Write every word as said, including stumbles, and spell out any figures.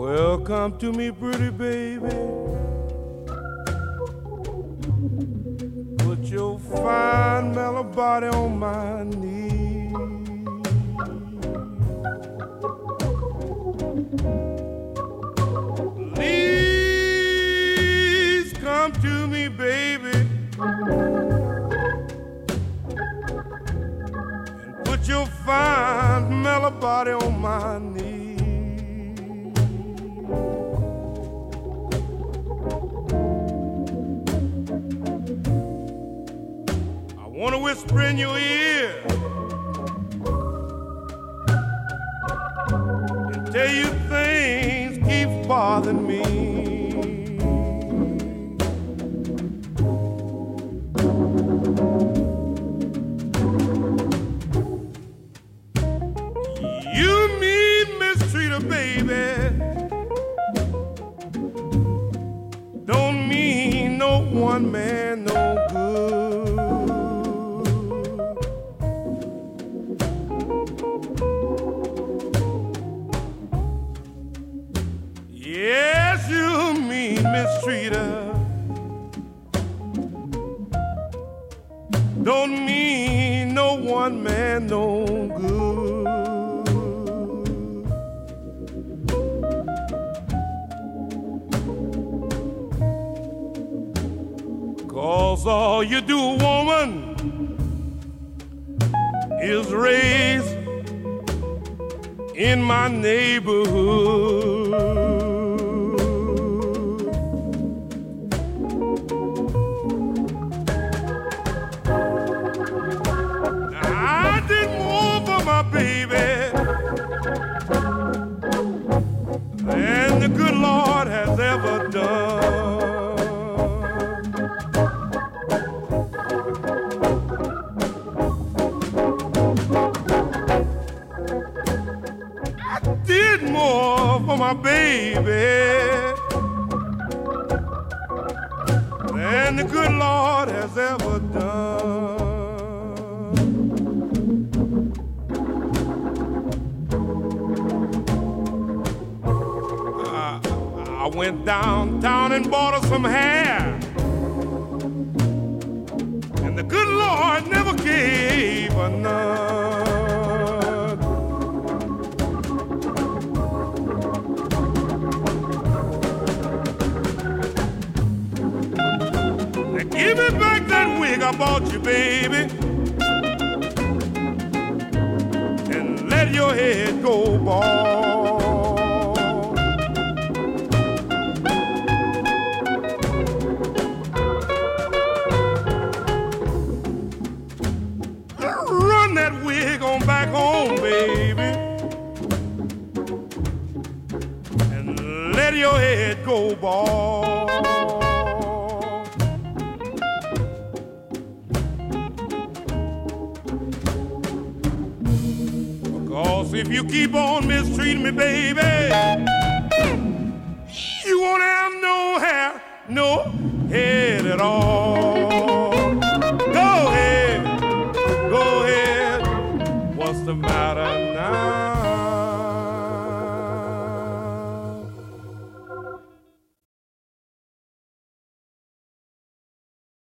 Well, come to me, pretty baby. Put your fine mellow body on my knee. Please come to me, baby. And put your fine mellow body on my knee. I wanna whisper in your ear and tell you things keep bothering me. You mean mistreater, baby, don't mean no one man no good. Yes, you mean mistreater, don't mean no one man no good. 'Cause all you do, woman, is raise in my neighborhood. I did more for my baby than the good Lord has ever done. I did more for my baby than the good Lord has ever done. I went downtown and bought her some hair, and the good Lord never gave her none. Now give me back that wig I bought you, baby, and let your head go bald. That wig on back home, baby, and let your head go bald. 'Cause if you keep on mistreating me, baby, you won't have no hair, no head at all.